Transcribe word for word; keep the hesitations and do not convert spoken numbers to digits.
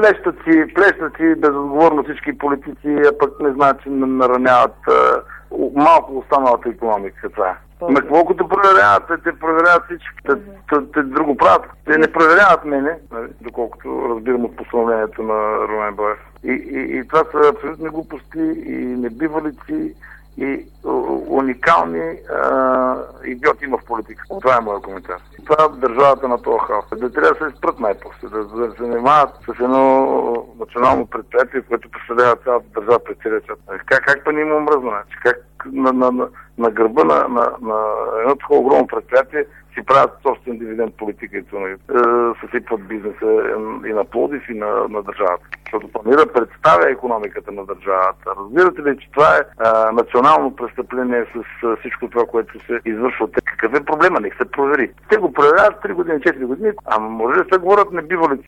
плещат си, плещат си безотговорно всички политици, а пък не знаят, че нараняват а, малко останалата икономика. Това е. Ма колкото проверяват, те, те проверяват всички. Те, те, те друго правят. Те не проверяват мене, доколкото разбирам от постановлението на Румен Боев. И, и, и това са абсолютни глупости и небивалици и уникални а, идиоти има в политика. Това е моят коментар. Това е държавата на този хаос. Да трябва да се спрат най-после, да, да се занимават с едно национално предприятие, което представлява цялата държава пред целия свят. Как, как па не има мръзна? Как на, на, на, на гърба на, на, на едно такова огромно предприятие си правят собствен дивиденд политика и това. Е, съсипват бизнеса и на Пловдив, и на, на държавата. Защото планира представя икономиката на държавата. Разбирате ли, че това е а, национално престъпление с а, всичко това, което се извършва? Какъв е проблема? Нека се провери. Те го проверяват три години, четири години, а може да се говорят небивалици.